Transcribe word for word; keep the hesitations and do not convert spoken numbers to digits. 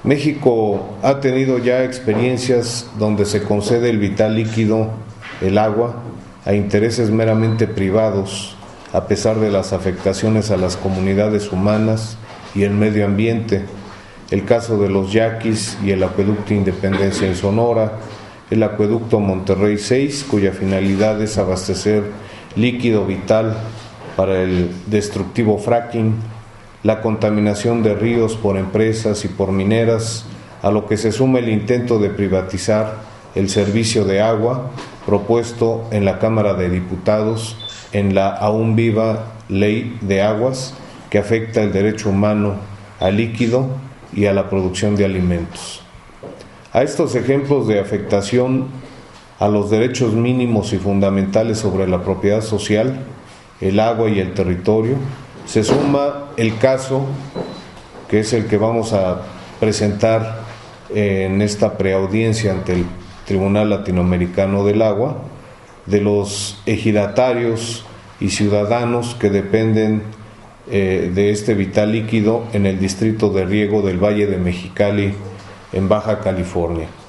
México ha tenido ya experiencias donde se concede el vital líquido, el agua, a intereses meramente privados, a pesar de las afectaciones a las comunidades humanas y el medio ambiente. El caso de los yaquis y el acueducto Independencia en Sonora, el acueducto Monterrey seis, cuya finalidad es abastecer líquido vital para el destructivo fracking, la contaminación de ríos por empresas y por mineras, a lo que se suma el intento de privatizar el servicio de agua propuesto en la Cámara de Diputados en la aún viva Ley de Aguas, que afecta el derecho humano al líquido y a la producción de alimentos. A estos ejemplos de afectación a los derechos mínimos y fundamentales sobre la propiedad social, el agua y el territorio, se suma el caso, que es el que vamos a presentar en esta preaudiencia ante el Tribunal Latinoamericano del Agua, de los ejidatarios y ciudadanos que dependen eh, de este vital líquido en el distrito de riego del Valle de Mexicali, en Baja California.